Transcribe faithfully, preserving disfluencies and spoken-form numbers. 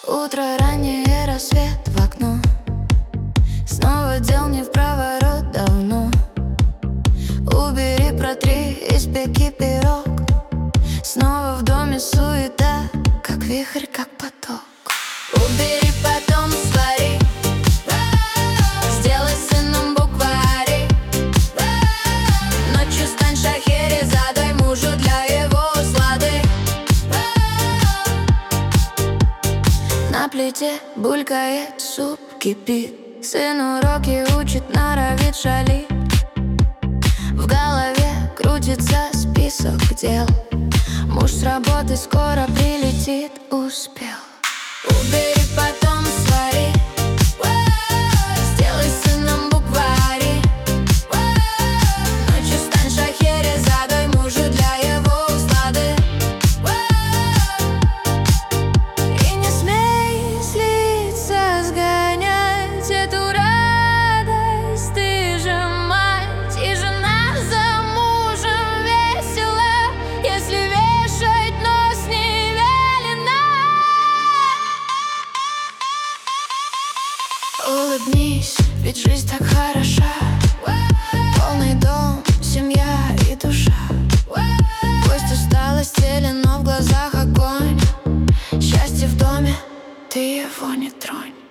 Утро раннее, рассвет в окно. Снова дел не в проворот давно. Убери, протри, испеки пирог. Снова в доме суета, как вихрь, как поток. Убери, потом свари, сделай сыном буквари. Ночью стань шахерезадой, мужу для его услады. На плите булькает суп, кипит. Сын уроки учит, норовит, шалит. В голове крутится список дел. Муж с работы скоро прилетит, успел. Убери, потом свари, сделай сыном буквари. Ночью стань шахерезадой, мужу для его услады. И не смей слиться, сгонять эту радость. Ты же мать и жена, за мужем весело, если вешать нос не велено. Улыбнись, ведь жизнь так хороша. Полный дом, семья и душа. Пусть усталость теле, но в глазах огонь. Счастье в доме, ты его не тронь.